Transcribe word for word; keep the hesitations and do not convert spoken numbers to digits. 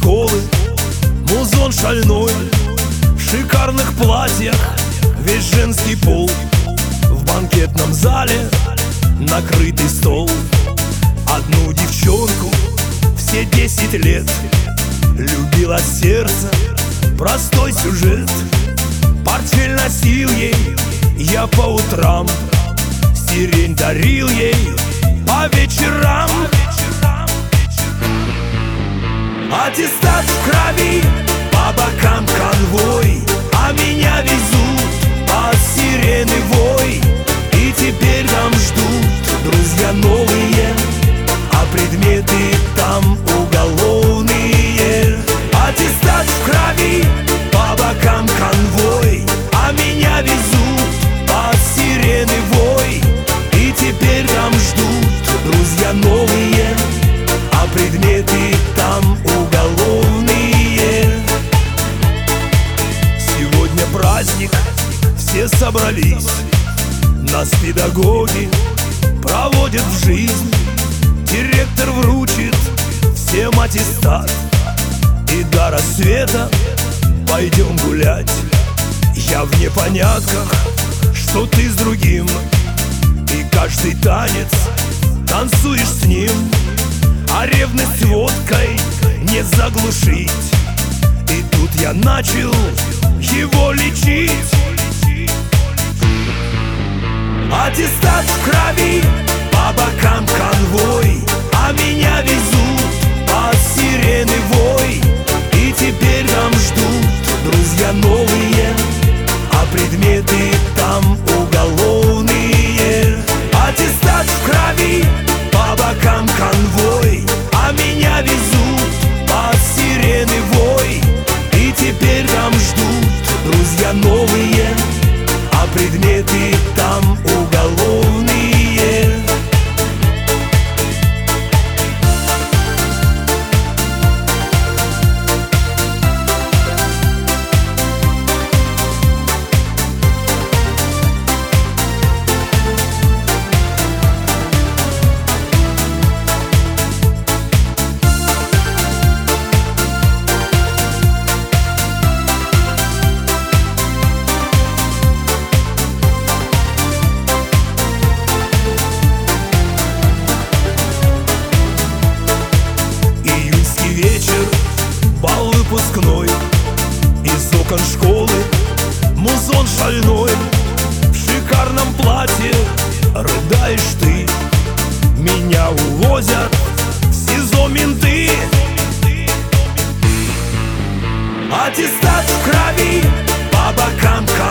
школы, музон шальной, в шикарных платьях весь женский пол. В банкетном зале накрытый стол. Одну девчонку все десять лет любила сердце, простой сюжет. Портфель носил ей я по утрам, сирень дарил ей по вечерам. Аттестат в крови, по бокам конвой, а меня везут под сирены вой. И теперь там ждут друзья новые, а предметы там уголовные. Аттестат в крови, по бокам конвой, а меня везут под сирены вой. И теперь там ждут друзья новые, а предметы там уголовные. Сегодня праздник, все собрались, нас педагоги проводят в жизнь. Директор вручит всем аттестат, и до рассвета пойдем гулять. Я в непонятках, что ты с другим, и каждый танец танцуешь с ним. А ревность водкой не заглушить, и тут я начал его лечить. Аттестат в крови, по бокам конвой, а меня везут под сирены вой. И теперь там ждут друзья новые, а предметы там уголовные. Аттестат в крови, по бокам конвой, а меня везут под сирены вой. И теперь там ждут друзья новые, а предметы там уголовные. Вечер, бал выпускной, из окон школы музон шальной. В шикарном платье рыдаешь ты, меня увозят в СИЗО менты. Аттестат в крови, по бокам